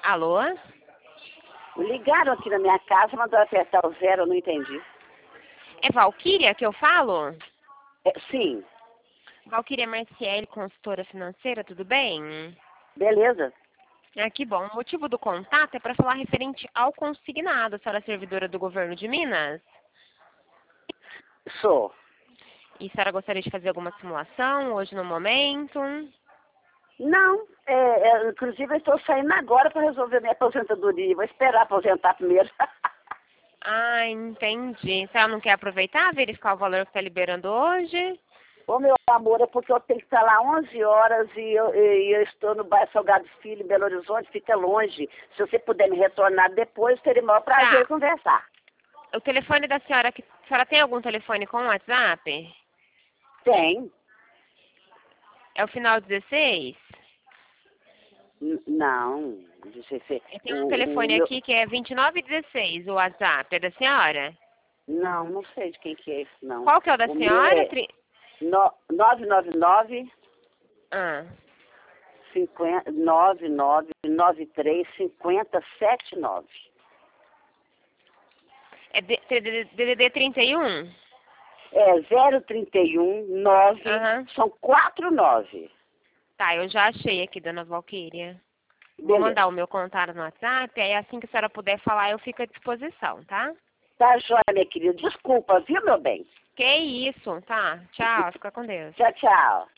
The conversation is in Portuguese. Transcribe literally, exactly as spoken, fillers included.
Alô? Ligaram aqui na minha casa, mandou apertar o zero, eu não entendi. É Valquíria que eu falo? É, sim, Valquíria Marciele, consultora financeira, tudo bem? beleza. Ah, que bom. O motivo do contato é para falar referente ao consignado. A senhora é servidora do governo de Minas? Sou. E a senhora gostaria de fazer alguma simulação hoje no momento? Não, é, é, inclusive eu estou saindo agora para resolver minha aposentadoria. Vou esperar aposentar primeiro. Ah, entendi. A senhora não quer aproveitar, verificar o valor que está liberando hoje? Ô, meu amor, é porque eu tenho que estar lá onze horas e eu, e eu estou no bairro Salgado Filho, em Belo Horizonte, fica longe. Se você puder me retornar depois, teria o maior prazer Tá. em conversar. O telefone da senhora, que, a senhora tem algum telefone com WhatsApp? Tem? É o final dezesseis? N- Não, deixa eu ver. Eu tenho um O, o telefone meu... aqui que é vinte e nove dezesseis, o WhatsApp. É da senhora? Não, não sei de quem que é esse, não. Qual que é o da O meu senhora? é Tri... no, nove nove nove, Ah, cinquenta, nove nove nove três, cinquenta, setenta e nove. é D D D trinta e um? É zero trinta e um, nove, Aham. são quatro nove. Tá, eu já achei aqui, dona Valquíria. Vou Beleza. mandar o meu contato no WhatsApp, aí assim que a senhora puder falar, eu fico à disposição, tá? Tá joia, minha querida. Desculpa, viu, meu bem? Que isso, tá? Tchau, fica com Deus. Tchau, tchau.